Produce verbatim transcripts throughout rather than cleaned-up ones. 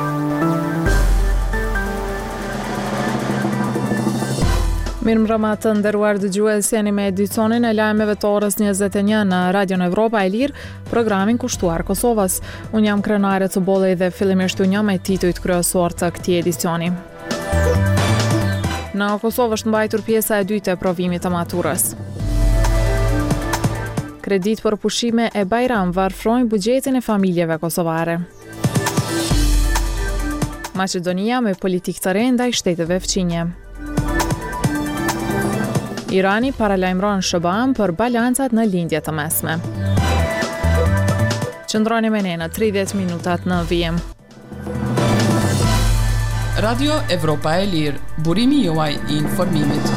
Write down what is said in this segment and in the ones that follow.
Mirëmbrëma të nderuar dëgjues, jeni me edicionin e lajmeve të orës njëzet e një në Radion Evropa e Lirë, programin kushtuar Kosovës. Unë jam krenare të bollej dhe fillimisht unë jam me titujt kryesor të këtij edicioni. Në Kosovë është mbajtur pjesa e dytë e provimit të maturës. Kredit për pushime e Bajram varfrojnë buxhetin e familjeve kosovare. Maqedonia me politikë të re ndaj shteteve fqinje. Irani paralajmëron S B A-n për balancat në lindje të mesme. Qëndroni me ne në tridhjetë minutat në vijim. Radio Evropa e Lirë, burimi juaj i informimit.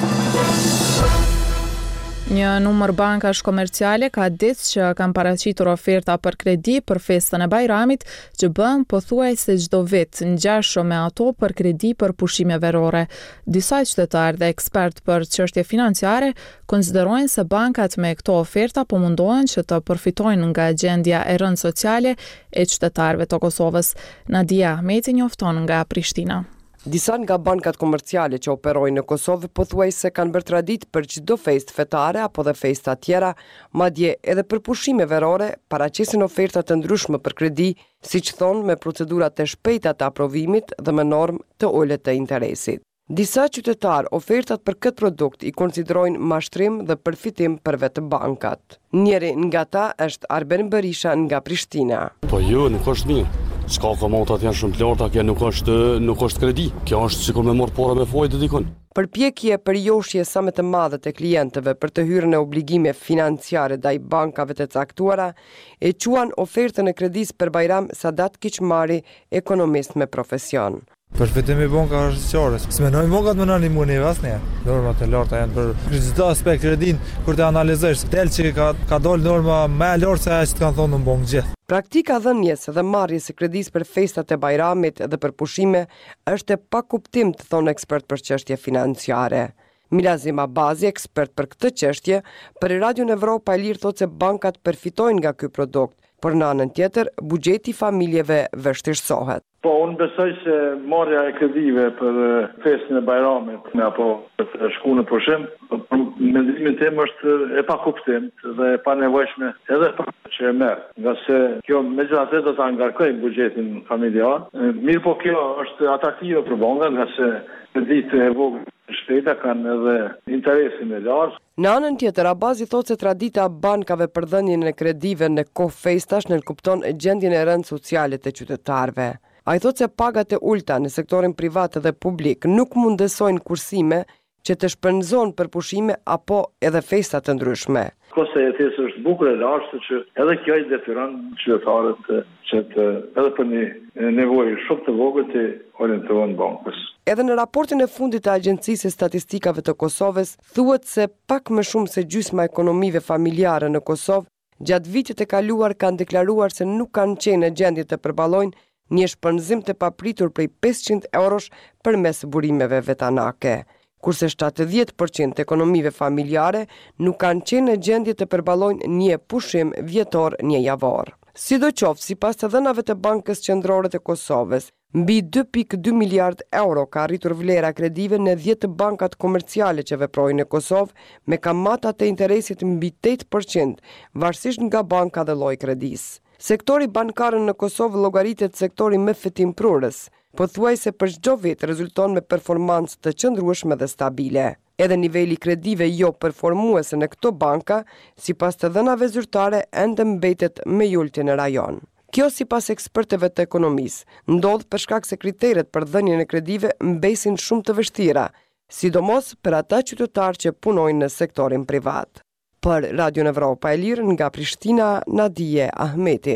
Një numër bankash komerciale ka ditë që kanë paraqitur oferta për kredi për festën e Bajramit, që bën pothuajse çdo vit, ngjashëm me ato për kredi për pushime verore. Disa qytetarë dhe ekspert për çështje financiare konsiderojnë se bankat me këto oferta po mundohen që të përfitojnë nga gjendja e rëndë sociale e qytetarëve të Kosovës. Nadia Ahmeti njofton nga Prishtina. Disa nga bankat komerciale që operojnë në Kosovë pothuajse kanë bërë tradit për çdo festë fetare apo dhe festa tjera, madje edhe për pushime verore, paraqesin oferta të ndryshme për kredi, siç thonë me procedurat e shpejta të aprovimit dhe me normë të ulët të interesit. Disa qytetarë ofertat për këtë produkt i konsiderojnë mashtrim dhe përfitim për vetë bankat. Njëri nga ta është Arben Berisha nga Prishtina. Po jo, nuk është mirë. S'ka komotat janë shumë të larta, kjo nuk është nuk është kredi. Kjo është sikur me marr para me fojë dikon. Përpjekje për joshje sa më të madhe të klientëve për të hyrë në obligime financiare ndaj bankave të caktuara, e quan ofertën e kredis për Bajram Sadat Kiçmari, ekonomist me profesion. Përfitim i banka është qare. S'menoj bankat më nani muni asnjë. Normat e larta janë për çdo aspekt kredin, kur të analizosh, tel që ka ka dalë norma më e lartë se ajo që kanë thonë në bankë gjithë. Praktika dhënjes dhe marrjes së kredis për festat e Bajramit dhe për pushime është e pakuptim, të thonë ekspert për çështje financiare. Milazim Abazi, ekspert për këtë çështje, për Radion Evropa e Lirë thotë se bankat përfitojnë nga ky produkt, por në anën tjetër buxheti i familjeve vështirësohet. Po, unë besoj se marrja e kredive për festën e Bajramit apo për të shkuar në pushim, për mendimin tim është e pakuptim dhe e panevojshme edhe për që e merr, nga se kjo megjithatë do ta ngarkojë buxhetin familjar. Mirë, po kjo është atraktive për bankat, nga se kreditë e vogla shpejta kanë edhe interesin e lartë. Në anën tjetër, Abazi thotë se tradita e bankave për dhënien e kredive në kohë festash nënkupton gjendjen e rëndë sociale të qytetarëve. Ai thotë se pagat e ulta në sektorin privat dhe publik nuk mundësojnë kursime që të shpenzojnë për pushime apo edhe festa të ndryshme. Kosta e jetesës është bukur e lartë, që edhe kjo i detyron qytetarët që të edhe për një nevojë shumë të vogël të orientohen bankës. Edhe në raportin e fundit të Agjencisë së Statistikave të Kosovës thuhet se pak më shumë se gjysma e ekonomive familjare në Kosovë gjatë vitit e kaluar kanë deklaruar se nuk kanë qenë në gjendje të përballojnë një shpenzim të papritur prej pesëqind eurosh përmes burimeve vetanake, kurse shtatëdhjetë përqind të ekonomive familjare nuk kanë qenë në gjendje të përballojnë një pushim vjetor një javor. Sidoqoftë, sipas të dhënave të Bankës Qendrore të Kosovës, mbi dy pikë dy miliard euro ka arritur vlera kredive në dhjetë bankat komerciale që veprojnë në Kosovë, me kamata të interesit mbi tetë përqind, varësisht nga banka dhe lloji kredis. Sektori bankar në Kosovë llogaritet sektori më fitimprurës, pothuajse për çdo vit rezulton me performancë të qëndrueshme dhe stabile. Edhe niveli kredive jo performuese në këto banka, sipas të dhënave zyrtare, ende mbetet më i ulti në rajon. Kjo sipas ekspertëve të ekonomisë, ndodh për shkak se kriteret për dhënien e kredive mbesin shumë të vështira, sidomos për ata qytetarë që punojnë në sektorin privat. Për Radion Evropa e Lirë nga Prishtina, Nadije Ahmeti.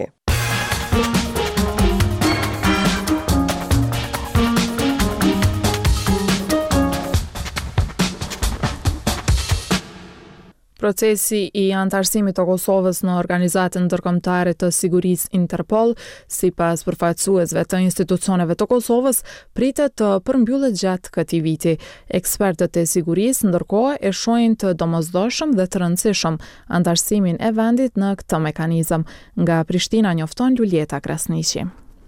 Procesi i antarësimit të Kosovës në Organizatën Ndërkombëtare të Sigurisë Interpol, sipas përfaqësuesve të institucioneve të Kosovës, pritet të përmbyllet gjatë këtij viti. Ekspertët e sigurisë ndërkohë e shohin të domosdoshëm dhe të rëndësishëm antarësimin e vendit në këtë mekanizëm. Nga Prishtina njofton Luljeta Krasniqi.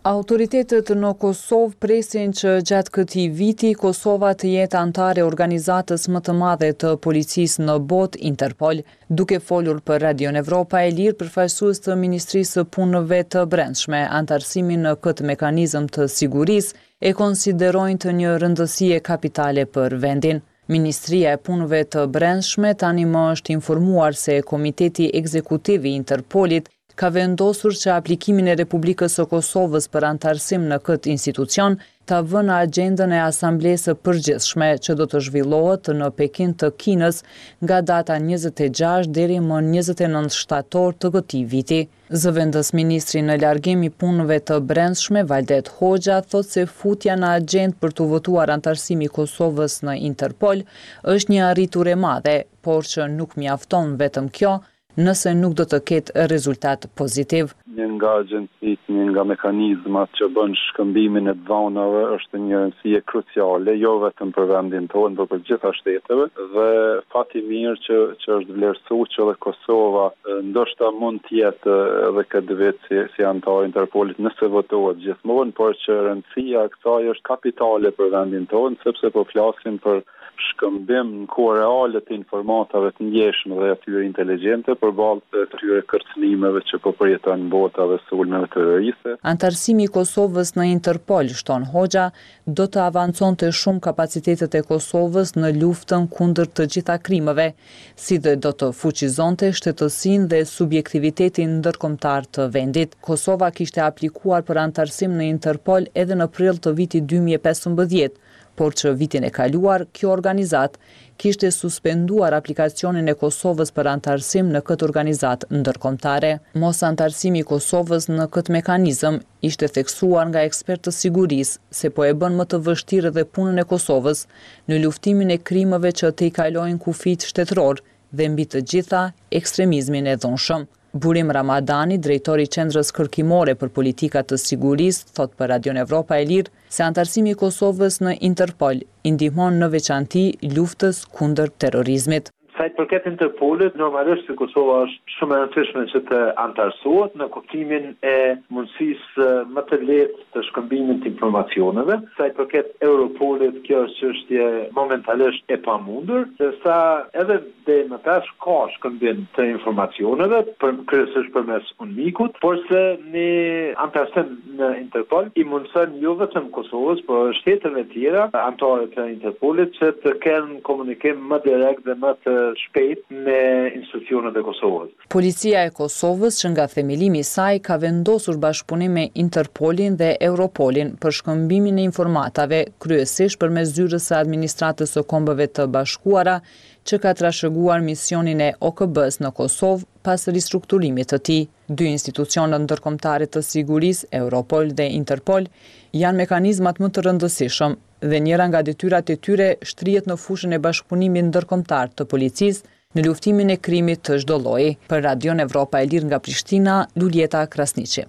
Autoritetet në Kosovë presin që gjatë këtij viti Kosova të jetë antare organizatës më të madhe të policisë në botë, Interpol. Duke folur për Radion Evropa e Lirë, përfaqësues të Ministrisë së Punëve të Brendshme, antarësimin në këtë mekanizëm të sigurisë e konsiderojnë të një rëndësie kapitale për vendin. Ministria e Punëve të Brendshme tani më është informuar se Komiteti Ekzekutiv i Interpolit ka vendosur që aplikimin e Republikës së Kosovës për antarësim në këtë institucion ta vënë në agjendën e Asamblesë së Përgjithshme që do të zhvillohet në Pekin të Kinës nga data njëzet e gjashtë deri më njëzet e nëntë shtator të këtij viti. Zëvendës ministri në largim i punëve të brendshme Valdet Hoxha thot se futja në agjendë për të votuar antarësimi i Kosovës në Interpol është një arritur e madhe, por që nuk mjafton vetëm kjo nëse nuk do të ketë rezultat pozitiv. Një nga agjencitë, një nga mekanizmat që bën shkëmbimin e dhënave është një rëndësie kruciale, jo vetëm për vendin tonë, por për gjitha shteteve, dhe fati mirë që, që është vlerësuar që edhe Kosova ndoshta mund të jetë edhe këtë vit si, si antar Interpolit nëse votohet gjithmonë, por që rëndësia e kësaj është kapitale për vendin tonë, sepse po flasim për shkëmbim në kohë reale të informatave të ndjeshme dhe atyre inteligjente përballë të atyre kërcënimeve që po përjetojnë bota dhe sulmeve terroriste. Antarësimi i Kosovës në Interpol, shton Hoxha, do të avanconte shumë kapacitetet e Kosovës në luftën kundër të gjitha krimeve, si dhe do të fuqizonte shtetësinë dhe subjektivitetin ndërkombëtar të vendit. Kosova kishte aplikuar për antarësim në Interpol edhe në prill të vitit dy mijë e pesëmbëdhjetë, por që vitin e kaluar, kjo organizat kishte suspenduar aplikacionin e Kosovës për antarësim në këtë organizat ndërkombëtare. Mos antarësimi i Kosovës në këtë mekanizëm ishte theksuar nga ekspertë të sigurisë se po e bën më të vështirë dhe punën e Kosovës në luftimin e krimeve që të i kalojnë kufijt shtetëror dhe mbi të gjitha ekstremizmin e dhunshëm. Burim Ramadani, drejtori i Qendrës Kërkimore për Politika të Sigurisë, thot për Radion Evropa e Lirë se antarësimi i Kosovës në Interpol i ndihmon në veçanti luftës kundër terrorizmit. Sa i përket Interpolit, normalisht se Kosova është shumë e rëndësishme që të antarësohet në kuptimin e mundësisë më të lehtë të shkëmbimit të informacioneve. Sa i përket Europolit, kjo është çështje momentalisht e pamundur, sa edhe deri më tash ka shkëmbim të informacioneve, për, kryesisht përmes UNMIK-ut, por se ne antarësim në Interpol i mundson jo vetëm Kosovës, por shteteve tjera, antarë të Interpolit, që të kenë komunikim më direkt dhe më të shpejt me institucionet e Kosovës. Policia e Kosovës, që nga themelimi i saj ka vendosur bashkëpunim me Interpolin dhe Europolin për shkëmbimin e informatave, kryesisht përmes zyrës së administratës së Kombeve të Bashkuara, që ka trashëguar misionin e O K B-s në Kosovë pas ristrukturimit të tij. Dy institucionet ndërkombëtare të sigurisë, Europol dhe Interpol, janë mekanizmat më të rëndësishëm dhe njëra nga detyrat e tyre shtrihet në fushën e bashkëpunimit ndërkombëtar të policisë në luftimin e krimit të çdo lloji. Për Radion Evropa e Lirë nga Prishtina, Luljeta Krasniqi.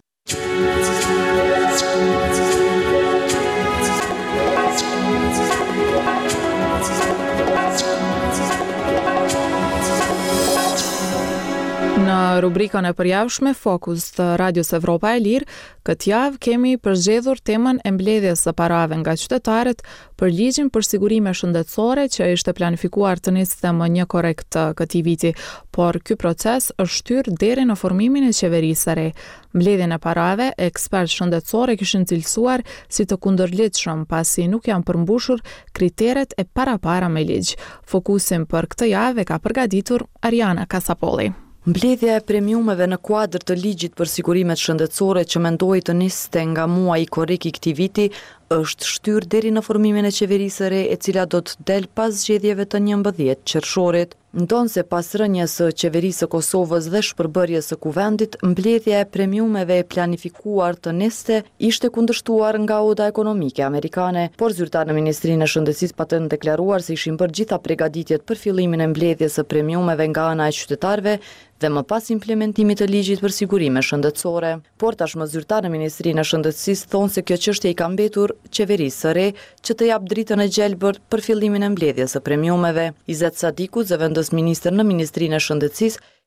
Në rubrikën e përjavshme Fokus të Radios Evropa e Lirë, këtë javë kemi përzgjedhur temën e mbledhjes së parave nga qytetarët për ligjin për sigurime shëndetësore që ishte planifikuar të niste më një korrekt këtij viti, por ky proces është shtyr deri në formimin e qeverisë së re. Mbledhjen e parave, ekspertë shëndetësore kishin cilësuar si të kundërligjshëm pasi nuk janë përmbushur kriteret e parapara me ligj. Fokusin për këtë javë ka përgatitur Ariana Kasapolli. Mbledhja e premiumeve në kuadër të ligjit për sigurimet shëndetësore që mendoi të niste nga muaji korrik i këtij viti është shtyr deri në formimin e qeverisë së re, e cila do të del pas zgjedhjeve të njëmbëdhjetë qershorit. Ndonse pas rënies së qeverisë së Kosovës dhe shpërbërjes së kuvendit, mbledhja e premiumeve e planifikuar të niste ishte kundërshtuar nga Oda Ekonomike Amerikane, por zyrtar në Ministrinë e Shëndetësisë patën deklaruar se ishin bërë gjitha përgatitjet për fillimin e mbledhjes së premiumeve nga ana e qytetarëve dhe më pas implementimit të ligjit për sigurime shëndetësore. Por tashmë zyrtar në Ministrinë e Shëndetësisë thonë se kjo çështje i ka mbetur qeverisë së re që të jap dritën e gjelbër për fillimin e mbledhjes së premiumeve. Izet Sadiku, zëvendës ministër në Ministrinë e Shëndetësisë,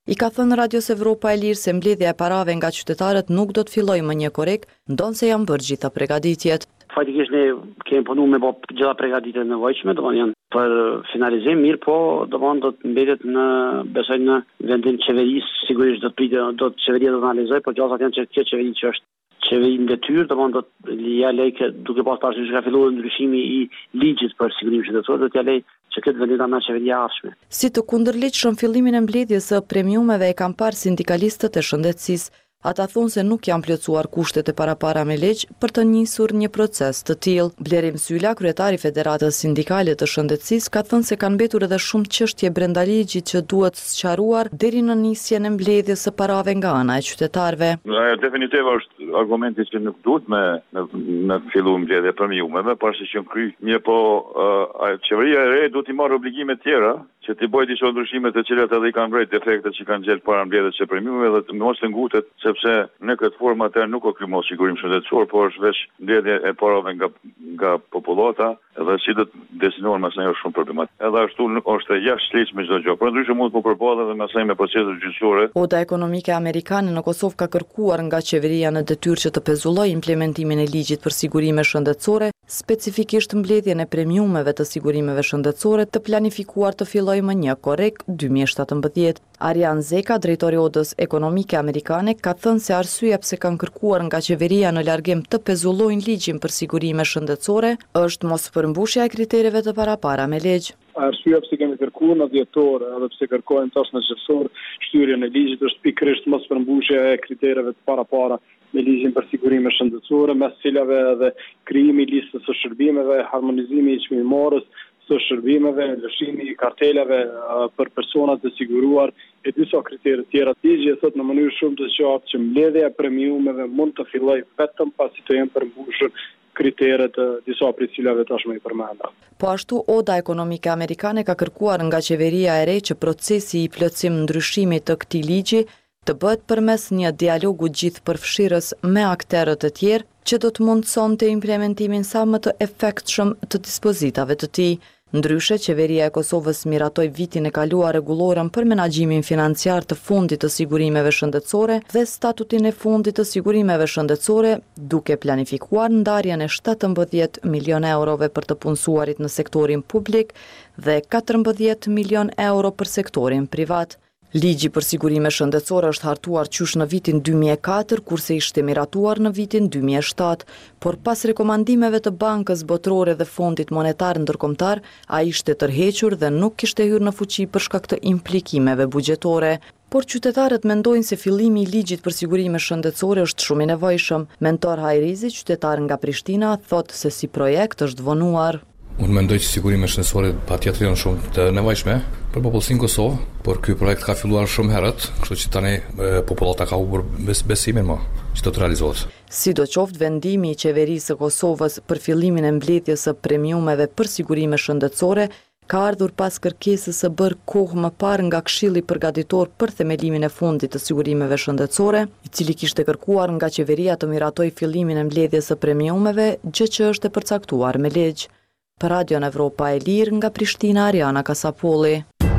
I ka thënë Radios Evropa e Lirë se mbledhja e parave nga qytetarët nuk do të fillojë më një korrekt, ndonse janë bërë gjitha përgatitjet. Faktikisht ne kemi punuar me gjitha përgatitjet e nevojshme, domethënë janë për finalizim, mirë po domethënë do të mbetet në besoj në vendin qeverisë, sigurisht do të pritë, do të qeveria do të analizojë, por gjasat janë që kjo qeveri që është qeveri në detyrë, domethënë do të ja lej duke pas parasysh ka filluar ndryshimi i ligjit për sigurimin shëndetësor, do t'ja lej që këtë vendim ta marrë qeveria ardhshme. Si të kundërligjshëm fillimin e mbledhjes së premiumeve e kanë parë sindikalistët e shëndetësisë. Ata thonë se nuk janë plotësuar kushtet e parapara me ligj për të nisur një proces të tillë. Blerim Syla, kryetari i Federatës Sindikale të Shëndetësisë, ka thënë se kanë mbetur edhe shumë çështje brenda ligjit që duhet sqaruar deri në nisjen e mbledhjes së parave nga ana e qytetarëve. Ajo definitivisht është argumenti që nuk duhet me me, me fillu mbledhje premiumeve, pasi që kry. Mirë po, uh, qeveria e re duhet i marrë obligime të tjera që të bëjë disa ndryshime të cilat edhe i kanë vrejt defektet që kanë gjetë para mbledhjes së premiumeve dhe mos të ngutet, sepse në këtë formë atë nuk ka kryer sigurim shëndetësor, por është veç mbledhje e parave nga nga popullata, edhe si do të destinohen më së shumë problematike. Edhe ashtu është jashtë lehtësisht çdo gjë. Por ndryshe mund të përballë edhe më së me procese gjyqësore. Oda ekonomike amerikane në Kosovë ka kërkuar nga qeveria në detyrë që të pezullojë implementimin e ligjit për sigurime shëndetësore, specifikisht mbledhjen e premiumeve të sigurimeve shëndetësore të planifikuar të fillojë më një korrekt dy mijë e shtatëmbëdhjetë. Arian Zeka, drejtori i Odës Ekonomike Amerikane, ka thënë se arsyeja pse kanë kërkuar nga qeveria në largim të pezullojnë ligjin për sigurime shëndetësore është mos përmbushja e kritereve të parapara me ligj. Arsyeja pse kemi kërkuar në dhjetor edhe pse kërkojmë tash në qershor shtyrjen e ligjit është pikërisht mos përmbushja e kritereve të parapara me ligjin për sigurime shëndetësore, mes cilave edhe krijimi i listës së shërbimeve, harmonizimi i çmimorës së shërbimeve, lëshimi i kartelave uh, për personat të siguruar e disa kritere tjera. Ligji thot në mënyrë shumë të qartë që mbledhja e premiumeve mund të fillojë vetëm pasi të jenë përmbushur kriteret të disa prej cilave tashmë i përmenda. Po ashtu, Oda Ekonomike Amerikane ka kërkuar nga qeveria e re që procesi i plotësim ndryshimit të këtij ligji të bëhet përmes një dialogu gjithëpërfshirës me akterët e tjerë që do të mundsonte implementimin sa më të efektshëm të dispozitave të tij. Ndryshe, qeveria e Kosovës miratoi vitin e kaluar rregullorën për menaxhimin financiar të fundit të sigurimeve shëndetësore dhe statutin e fundit të sigurimeve shëndetësore, duke planifikuar ndarjen e shtatëmbëdhjetë milion eurove për të punësuarit në sektorin publik dhe katërmbëdhjetë milion euro për sektorin privat. Ligji për sigurime shëndetësore është hartuar qysh në vitin dy mijë e katër, kurse ishte miratuar në vitin dy mijë e shtatë, por pas rekomandimeve të Bankës Botërore dhe Fondit Monetar Ndërkombëtar, ai ishte tërhequr dhe nuk kishte hyrë në fuqi për shkak të implikimeve buxhetore. Por qytetarët mendojnë se fillimi i ligjit për sigurime shëndetësore është shumë i nevojshëm. Mentor Hajrizi, qytetar nga Prishtina, thotë se si projekt është vonuar. Unë mendoj që sigurime shëndetësore patjetër janë shumë të nevojshme për popullsinë Kosovë, por ky projekt ka filluar shumë herët, kështu që tani popullata ka humbur besimin më që do të realizohet. Sidoqoftë, vendimi i qeverisë së Kosovës për fillimin e mbledhjes së premiumeve për sigurime shëndetësore ka ardhur pas kërkesës së bërë kohë më parë nga Këshilli Përgatitor për themelimin e fundit të sigurimeve shëndetësore, i cili kishte kërkuar nga qeveria të miratojë fillimin e mbledhjes së premiumeve, gjë që është e përcaktuar me ligj. Për Radion Evropa e Lirë nga Prishtina, Ariana Kasapolli.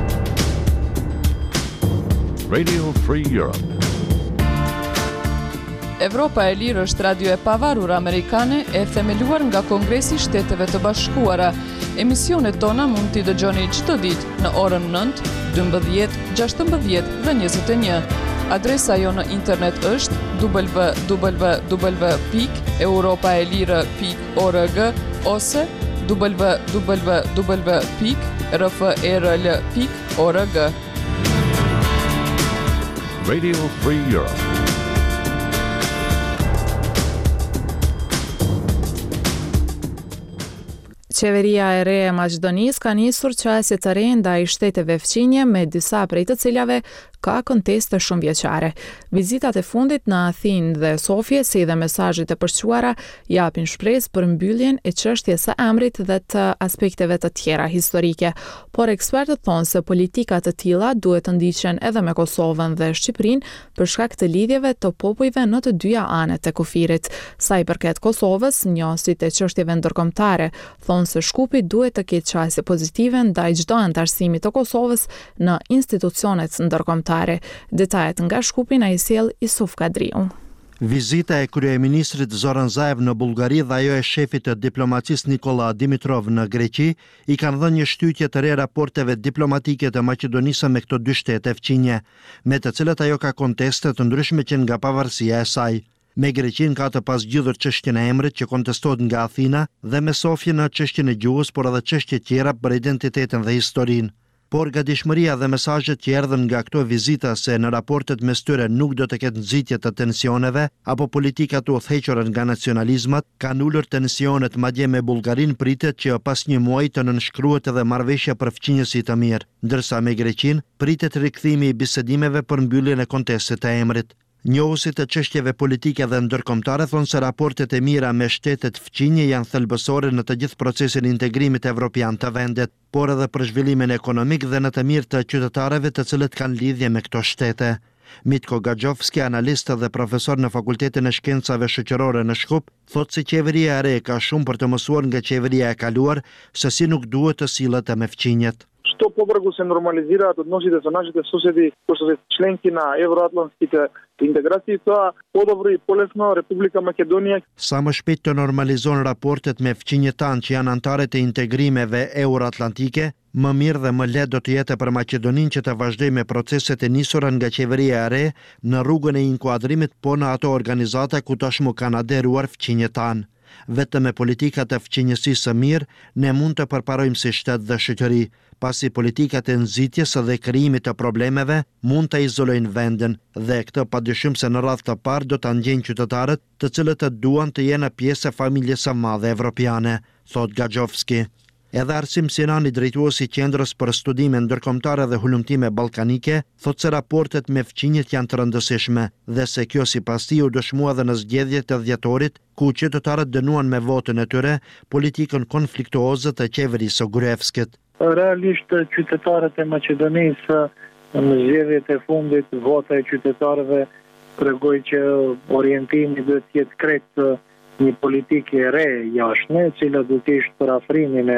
Radio Free Europe. Evropa e Lirë është radio e pavarur amerikane e themeluar nga Kongresi i Shteteve të Bashkuara. Emisionet tona mund t'i dëgjoni çdo ditë në orën nëntë, dymbëdhjetë, gjashtëmbëdhjetë dhe njëzet e një. Adresa jo në internet është w w w pikë europaelire pikë org ose w w w pikë r f e r l pikë org. Radio Free Europe. Qeveria e re e Maqedonisë ka nisur qasje të re ndaj shteteve fqinje, me disa prej të cilave ka konteste shumëvjeçare. Vizitat e fundit në Athinë dhe Sofje, si dhe mesazhet e përshquara, japin shpresë për mbylljen e çështjes së emrit dhe të aspekteve të tjera historike. Por ekspertët thonë se politika të tilla duhet të ndiqen edhe me Kosovën dhe Shqipërinë për shkak të lidhjeve të popujve në të dyja anet e kufirit. Sa i përket Kosovës, njësit e çështjeve ndërkombëtare thonë thonë se Shkupi duhet të ketë qasje pozitive ndaj çdo antarësimi të Kosovës në institucionet ndërkombëtare. Detajet nga Shkupi na i sjell Isuf Kadriu. Vizita e kryeministrit Zoran Zaev në Bullgari dhe ajo e shefit të diplomacisë Nikola Dimitrov në Greqi i kanë dhënë një shtytje të re raporteve diplomatike të Maqedonisë me këto dy shtete fqinje, me të cilat ajo ka konteste të ndryshme që nga pavarësia e saj. Me Greqin ka të pasgjidhur çështjen e emrit që kontestohet nga Athina dhe me Sofjen në çështjen e gjuhës, por edhe çështje tjera për identitetin dhe historinë. Por gatishmëria dhe mesazhet që erdhën nga këto vizita se në raportet mes tyre nuk do të ketë nxitje të tensioneve apo politika të udhëhequra nga nacionalizmat, kanë ulur tensionet, madje me Bullgarin pritet që pas një muaji të nënshkruhet edhe marrëveshja për fqinjësi të mirë, ndërsa me Greqin pritet rikthimi i bisedimeve për mbylljen e kontestit të emrit. Njohusit të çështjeve politike dhe ndërkombëtare thonë se raportet e mira me shtetet fqinje janë thelbësore në të gjithë procesin e integrimit evropian të vendet, por edhe për zhvillimin ekonomik dhe në të mirë të qytetarëve të cilët kanë lidhje me këto shtete. Mitko Gaxhovski, analist dhe profesor në Fakultetin e Shkencave Shoqërore në Shkup, thotë se qeveria e re ka shumë për të mësuar nga qeveria e kaluar se si nuk duhet të sillet me fqinjet. Što побргу се нормализираат односите со нашите соседи кои се членки на евроатлантските интеграции, тоа подобро и полесно Република Македонија. Sa më shpejt të normalizon raportet me fqinjet tanë që janë anëtare të integrimeve euroatlantike, më mirë dhe më lehtë do të jetë për Maqedoninë që të vazhdojë me proceset e nisura nga qeveria e re në rrugën e inkuadrimit, po në ato organizata ku tashmë kanë aderuar fqinjet tanë. Vetëm me politikat e fqinjësisë së mirë ne mund të përparojmë si shtet dhe shoqëri, pasi politikat e nxitjes dhe krijimit të problemeve mund të izolojnë vendin dhe këtë padyshim se në radhë të parë do ta ngjejnë qytetarët të cilët të duan të jenë pjesë e familjes së madhe evropiane, thot Gaxhovski. Edhe Arsim Sinani, drejtuesi i Qendrës për Studime Ndërkombëtare dhe Hulumtime Ballkanike, thotë se raportet me fqinjet janë të rëndësishme dhe se kjo sipas tij u dëshmua edhe në zgjedhjet e dhjetorit, ku qytetarët dënuan me votën e tyre politikën konfliktuoze të qeverisë së Gruevskit. Realisht qytetarët e Maqedonisë në zgjedhjet e fundit, vota e qytetarëve tregoi që orientimi duhet të jetë krejt një politikë e re jashtme, e cila do të ishte për afrimin e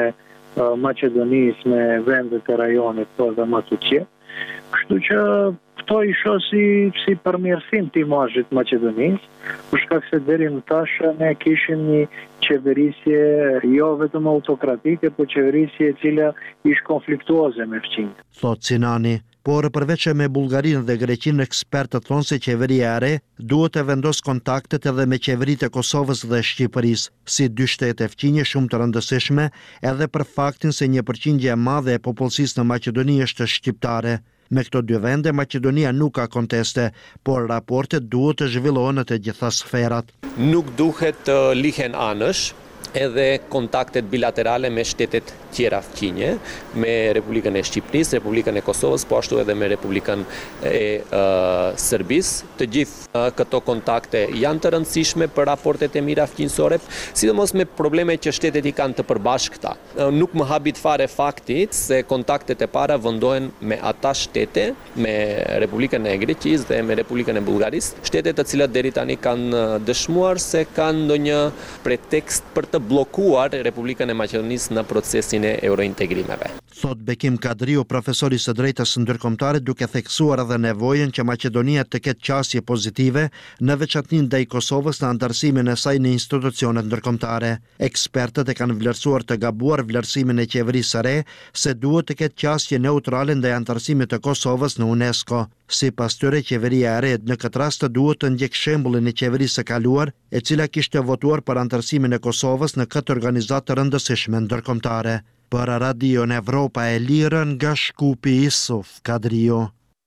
Maqedonisë me vendet e rajonit po dhe më të tjerë. Kështu që këto i shoh si si përmirësim të imazhit Maqedonisë, për shkak se deri më tash ne kishim një qeverisje jo vetëm autokratike, por qeverisje e cila ishte konfliktuoze me fqinjt. Thot Sinani. Por përveç me Bullgarinë dhe Greqinë, ekspertët thonë se qeveria e re duhet të vendos kontaktet edhe me qeveritë e Kosovës dhe Shqipërisë, si dy shtete fqinje shumë të rëndësishme, edhe për faktin se një përqindje e madhe e popullsisë në Maqedoni është shqiptare. Me këto dy vende Maqedonia nuk ka konteste, por raportet duhet të zhvillohen në të gjitha sferat. Nuk duhet të lihen anësh edhe kontaktet bilaterale me shtetet tjera fqinje, me Republikën e Shqipërisë, Republikën e Kosovës, po ashtu edhe me Republikën e uh, Serbisë. Të gjithë uh, këto kontakte janë të rëndësishme për raportet e mira fqinjësore, sidomos me probleme që shtetet i kanë të përbashkëta. Uh, nuk më habit fare faktit se kontaktet e para vendohen me ata shtete, me Republikën e Greqisë dhe me Republikën e Bullgarisë, shtete të cilat deri tani kanë dëshmuar se kanë ndonjë pretekst për të bllokuar Republikën e Maqedonisë në procesin e eurointegrimeve. Thot Bekim Kadriu, profesori së drejtës ndërkombëtare, duke theksuar edhe nevojën që Maqedonia të ketë qasje pozitive në veçantë ndaj Kosovës në antarësimin e saj në institucionet ndërkombëtare. Ekspertët e kanë vlerësuar të gabuar vlerësimin e qeverisë së re se duhet të ketë qasje neutrale ndaj antarësimit të Kosovës në UNESCO. Sipas tyre, qeveria e re në këtë rast duhet të ndjek shembullin e qeverisë së kaluar, e cila kishte votuar për antarësimin e Kosovës në këtë organizatë të rëndësishme ndërkombëtare. Për Radio Evropa e Lirë nga Shkupi, Isuf Kadriu.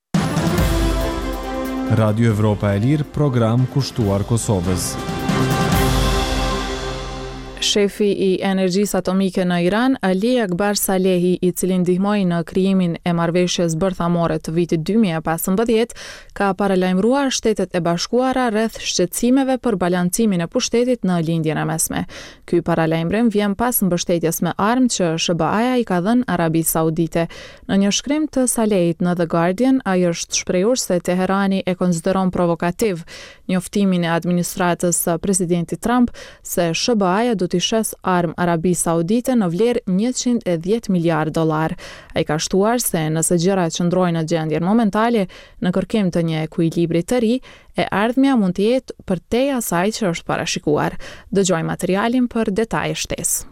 Radio Evropa e Lirë, program kushtuar Kosovës. Shefi i energjisë atomike në Iran, Ali Akbar Salehi, i cili ndihmoi në krijimin e marrëveshjes bërthamore të vitit dy mijë e pesëmbëdhjetë, ka paralajmëruar Shtetet e Bashkuara rreth shqetësimeve për balancimin e pushtetit në lindjen e mesme. Ky paralajmërim vjen pas mbështetjes me armë që S B A-ja i ka dhënë Arabisë Saudite. Në një shkrim të Salehit në The Guardian, ai është shprehur se Teherani e konsideron provokativ njoftimin e administratës së presidentit Trump se S B A-ja do do t'i shes armë Arabi Saudite në vlerë njëqind e dhjetë miliardë dollar. Ai ka shtuar se nëse gjërat qëndrojnë në gjendjen momentale në kërkim të një ekuilibri të ri, e ardhmja mund të jetë përtej asaj që është parashikuar. Dëgjojmë materialin për detaje shtesë.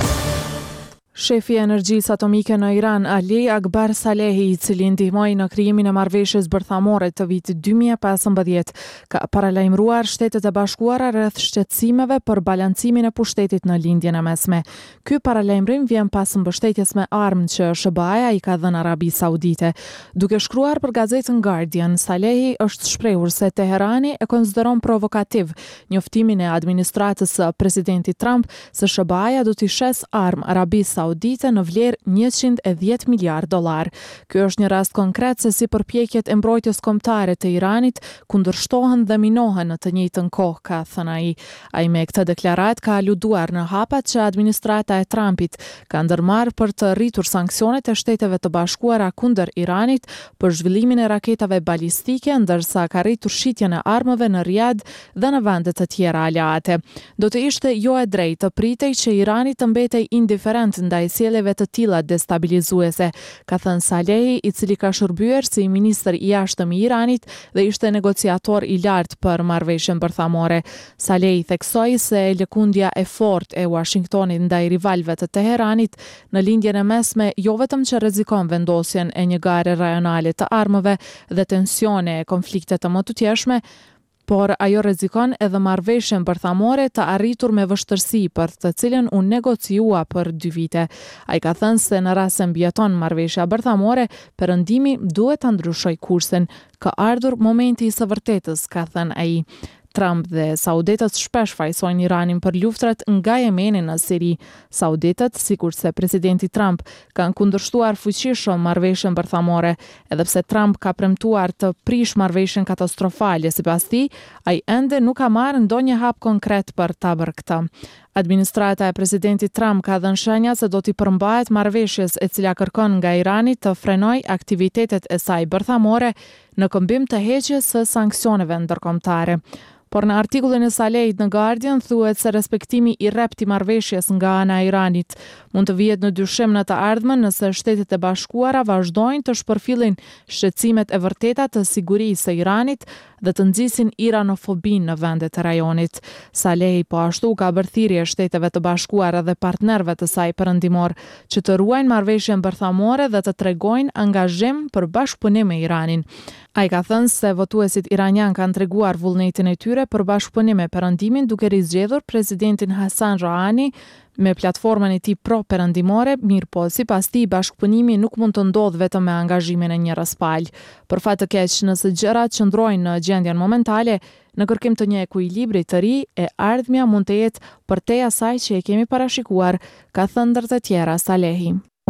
Shefi i energjisë atomike në Iran, Ali Akbar Salehi, i cili ndihmoi në krijimin e marrëveshjes bërthamore të vitit dy mijë e pesëmbëdhjetë, ka paralajmëruar Shtetet e Bashkuara rreth shqetësimeve për balancimin e pushtetit në lindjen e mesme. Ky paralajmërim vjen pas mbështetjes me armë që S B A-ja i ka dhënë Arabi Saudite. Duke shkruar për gazetën Guardian, Salehi është shprehur se Teherani e konsideron provokativ njoftimin e administratës së presidentit Trump se S B A-ja do t'i shes armë Arabi Saudite Saudite në vlerë njëqind e dhjetë miliardë dollar. Ky është një rast konkret se si përpjekjet e mbrojtjes kombëtare të Iranit kundërshtohen dhe minohen në të njëjtën kohë, ka thënë ai. Ai me këtë deklaratë ka aluduar në hapat që administrata e Trumpit ka ndërmarrë për të rritur sanksionet e Shteteve të Bashkuara kundër Iranit për zhvillimin e raketave balistike, ndërsa ka rritur shitjen e armëve në Riyadh dhe në vende të tjera aleate. Do të ishte jo e drejtë të pritej që Irani të mbetej indiferent ndaj sjelljeve të tilla destabilizuese, ka thënë Salehi, i cili ka shërbyer si ministër i jashtëm i Iranit dhe ishte negociator i lartë për marrëveshjen bërthamore. Salehi theksoi se lëkundja e fortë e Washingtonit ndaj rivalëve të Teheranit në lindjen e mesme jo vetëm që rrezikon vendosjen e një gare rajonale të armëve dhe tensione e konflikte të mëtutjeshme, por ajo rrezikon edhe marrëveshjen bërthamore të arritur me vështirësi për të cilën u negociua për dy vite. Ai ka thënë se në rast se mbijeton marrëveshja bërthamore, perëndimi duhet ta ndryshojë kursin. Ka ardhur momenti i së vërtetës, ka thënë ai. Trump dhe sauditët shpesh fajsojnë Iranin për luftrat nga Jemeni në Siri. Sauditët, sikurse presidenti Trump, kanë kundërshtuar fuqishëm marrëveshjen bërthamore, edhe pse Trump ka premtuar të prish marrëveshjen katastrofale, sipas tij, ai ende nuk ka marrë ndonjë hap konkret për ta bërë këtë. Administrata e presidentit Trump ka dhënë shenja se do t'i përmbahet marrëveshjes e cila kërkon nga Irani të frenojë aktivitetet e saj bërthamore në këmbim të heqjes së sanksioneve ndërkombëtare. Por në artikullin e Salehit në Guardian thuhet se respektimi i rrept i marrëveshjes nga ana e Iranit mund të vihet në dyshim në të ardhmen nëse Shtetet e Bashkuara vazhdojnë të shpërfillin shqetësimet e vërteta të sigurisë së Iranit dhe të nxisin iranofobin në vendet e rajonit. Salehi po ashtu ka bërë thirrje Shteteve të Bashkuara dhe partnerëve të saj perëndimor që të ruajnë marrëveshjen bërthamore dhe të tregojnë angazhim për bashkëpunim me Iranin. Ai ka thënë se votuesit iranian kanë treguar vullnetin e tyre për bashkëpunim me perëndimin duke rizgjedhur presidentin Hassan Rouhani me platformën e tij pro-perëndimore, mirë po sipas tij bashkëpunimi nuk mund të ndodhë vetëm me angazhimin e një palë. Për fat të keq, nëse gjërat qëndrojnë në gjendjen momentale, në kërkim të një ekuilibri të ri, e ardhmja mund të jetë përtej asaj që e kemi parashikuar, ka thënë ndër të tjera Salehi.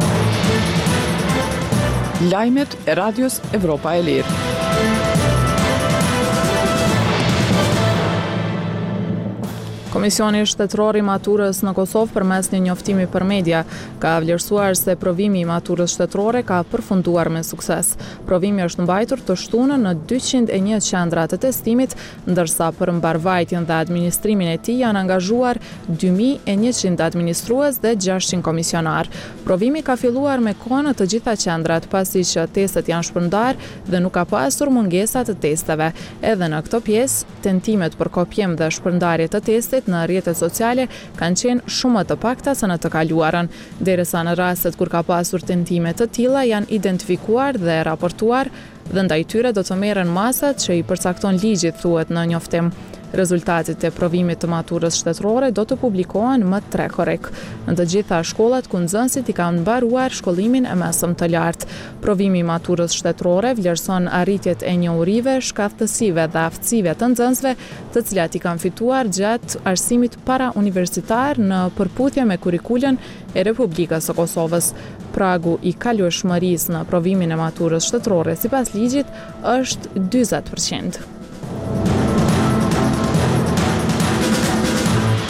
Lajmet e Radios Evropa e Lirë. Komisioni shtetëror i maturës në Kosovë përmes një njoftimi për media ka vlerësuar se provimi i maturës shtetërore ka përfunduar me sukses. Provimi është mbajtur të shtunë në dyqind e një qendra të testimit, ndërsa për mbarvajtjen dhe administrimin e tij janë angazhuar dy mijë e njëqind administrues dhe gjashtëqind komisionar. Provimi ka filluar me kohë në të gjitha qendrat, pasi që testet janë shpërndar dhe nuk ka pasur mungesa të testeve. Edhe në këtë pjesë, tentimet për kopjem dhe shpërndarje të testit në rrjetet sociale kanë qenë shumë më të pakta se në të kaluarën, derisa në rastet kur ka pasur tentime të tilla janë identifikuar dhe raportuar dhe ndaj tyre do të merren masat që i përcakton ligji, thuhet në njoftim. Rezultatet e provimit të maturës shtetërore do të publikohen më tre korrik në të gjitha shkollat ku nxënësit i kanë mbaruar shkollimin e mesëm të lartë. Provimi i maturës shtetërore vlerëson arritjet e njohurive, shkathësive dhe aftësive të nxënësve, të cilat i kanë fituar gjatë arsimit para universitar në përputhje me kurikulën e Republikës së Kosovës. Pragu i kalueshmërisë në provimin e maturës shtetërore sipas ligjit është dyzet përqind.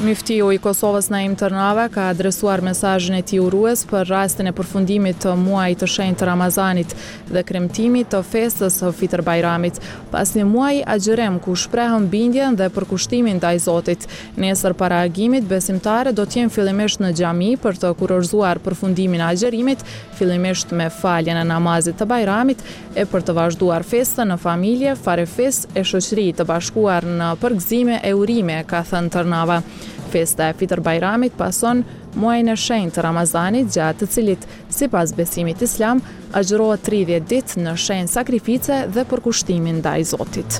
Myftiu i Kosovës Naim Tërnava ka adresuar mesazhin e tij urues për rastin e përfundimit të muajit të shenjtë të Ramazanit dhe kremtimit të festës së Fitr Bajramit, pas një muaji agjërim ku shprehën bindjen dhe përkushtimin ndaj Zotit. Nesër para agimit, besimtarët do të jenë fillimisht në xhami për të kurorzuar përfundimin e agjërimit, fillimisht me faljen e namazit të Bajramit e për të vazhduar festën në familje, farefes e shoqëri të bashkuar në përgëzime e urime, ka thënë Tërnava. Festa e Fitr Bajramit pason muajin e shenjtë të Ramazanit, gjatë të cilit, sipas besimit islam, agjërohet tridhjetë ditë në shenjë sakrifice dhe përkushtimin ndaj Zotit.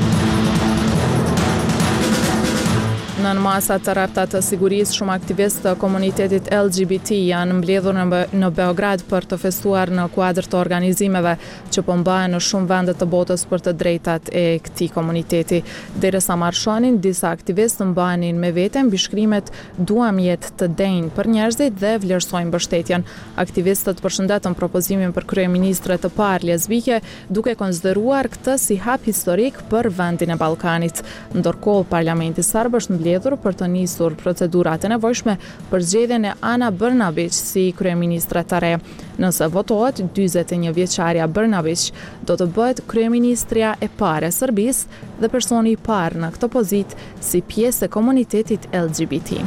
Në masa të rrapta të sigurisë, shumë aktivistë të komunitetit L G B T janë mbledhur në Beograd për të festuar në kuadër të organizimeve që po mbahen në shumë vende të botës për të drejtat e këtij komuniteti. Derisa marshonin, disa aktivistë mbahenin me vete mbishkrimet "Duam jetë të denjë për njerëzit" dhe vlerësojnë mbështetjen. Aktivistët përshëndetën propozimin për kryeministre të parë lesbike, duke konsideruar këtë si hap historik për vendin e Ballkanit. Ndërkohë, Parlamenti serb është mbledhur për të nisur procedurat e nevojshme për zgjedhjen e Ana Brnabić si kryeministre të re. Nëse votohet, dyzet e një vjeçaria Brnabić do të bëhet kryeministria e parë e Serbisë dhe personi i parë në këtë pozitë si pjesë e komunitetit L G B T.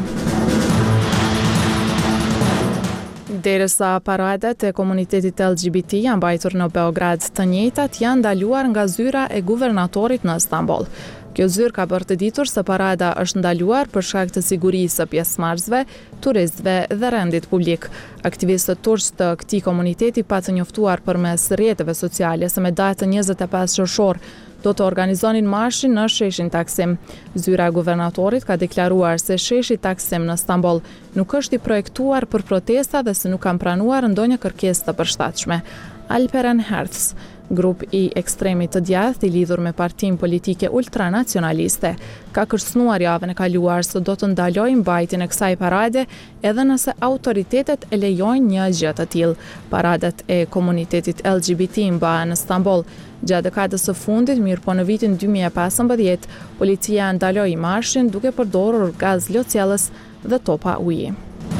Derisa paradet e komunitetit L G B T janë mbajtur në Beograd, të njëjtat janë ndaluar nga zyra e guvernatorit në Istanbul. Kjo zyrë ka bërë të ditur se parada është ndaluar për shkak të sigurisë së pjesëmarrësve, turistëve dhe rendit publik. Aktivistët turq të këtij komuniteti patën njoftuar përmes rrjeteve sociale se me datën njëzet e pesë qershor do të organizonin marshin në sheshin Taksim. Zyra e guvernatorit ka deklaruar se sheshi Taksim në Istanbul nuk është i projektuar për protesta dhe se nuk kanë pranuar ndonjë kërkesë të përshtatshme. Alperen Hertz, grup i ekstremit të djathtë i lidhur me partinë politike ultranacionaliste, ka kërcënuar javën e kaluar se do të ndalojë mbajtjen e kësaj parade edhe nëse autoritetet e lejojnë një gjë të tillë. Paradet e komunitetit L G B T mbahen në Istanbul. Gjatë dekadës së fundit, mirë po në vitin dy mijë e pesëmbëdhjetë, policia ndaloi marshin duke përdorur gaz lotjellës dhe topa uji.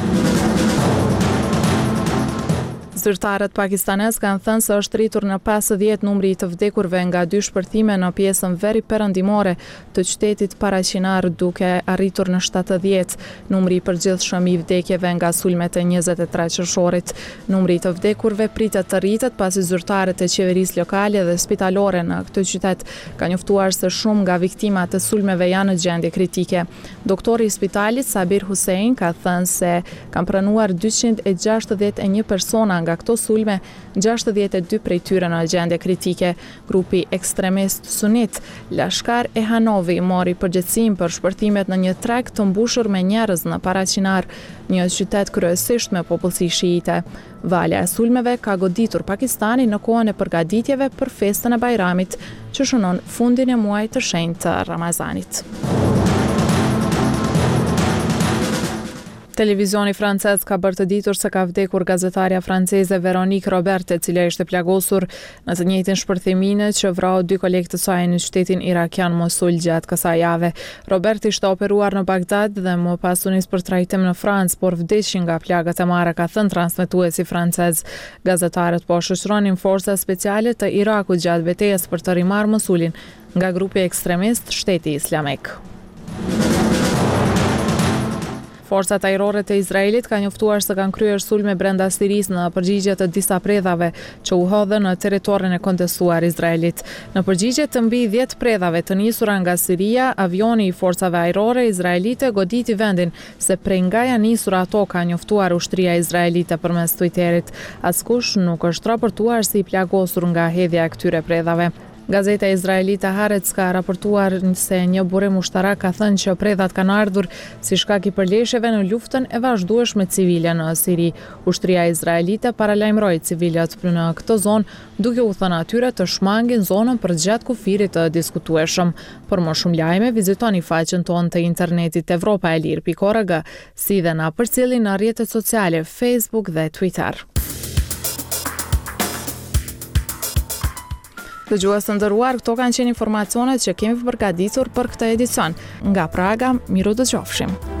Zyrtarët pakistanez kanë thënë se është rritur në pesëdhjetë numri i të vdekurve nga dy shpërthime në pjesën veri perëndimore të qytetit paraqinar, duke arritur në shtatëdhjetë numri i përgjithshëm i vdekjeve nga sulmet e njëzet e tre qershorit. Numri i të vdekurve pritet të rritet pasi zyrtarët e qeverisë lokale dhe spitalore në këtë qytet kanë njoftuar se shumë nga viktimat e sulmeve janë në gjendje kritike. Doktori i spitalit Sabir Hussein ka thënë se kanë pranuar dyqind e gjashtëdhjetë e një persona nga këto sulme, gjashtëdhjetë e dy prej tyre në gjendje kritike. Grupi ekstremist sunit Lashkar e Hanovi mori përgjegjësinë për shpërthimet në një treg të mbushur me njerëz në Paraqinar, një qytet kryesisht me popullsi shiite. Valja e sulmeve ka goditur Pakistanin në kohën e përgatitjeve për festën e Bajramit, që shënon fundin e muajit të shenjtë të Ramazanit. Televizioni francez ka bërë të ditur se ka vdekur gazetarja franceze Véronique Robert, e cila ishte plagosur në të njëjtin shpërthimine që vrau dy kolegë të saj në qytetin irakian Mosul gjatë kësaj jave. Robert ishte operuar në Bagdad dhe më pas u nis për trajtim në Francë, por vdeshi nga plagët e marra, ka thënë transmetuesi francez. Gazetarët po shoqëronin forca speciale të Irakut gjatë betejës për të rimarrë Mosulin nga grupi ekstremist Shteti Islamik. Forcat ajrore të Izraelit kanë njoftuar se kanë kryer sulme brenda Sirisë në përgjigje të disa predhave që u hodhën në territorin e kontestuar Izraelit. Në përgjigje të mbi dhjetë predhave të nisura nga Siria, avioni i forcave ajrore izraelite goditi vendin, se prej nga janë nisur ato, ka njoftuar ushtria izraelite përmes Twitterit. Askush nuk është raportuar si i plagosur nga hedhja e këtyre predhave. Gazeta izraelite Haaretz ka raportuar se një burim ushtarak ka thënë që predhat kanë ardhur si shkak i përleshjeve në luftën e vazhdueshme civile në Siri. Ushtria izraelite paralajmëroi civilët në këtë zonë, duke u thënë atyre të shmangin zonën për gjatë kufirit të diskutueshëm. Për më shumë lajme, vizitoni faqen tonë të internetit evropa e lirë pikë org, si dhe na përcjellni në rrjetet sociale Facebook dhe Twitter. Dëgjues të nderuar, këto kanë qenë informacionet që kemi përgatitur për këtë edicion. Nga Praga, miru dëgjofshim.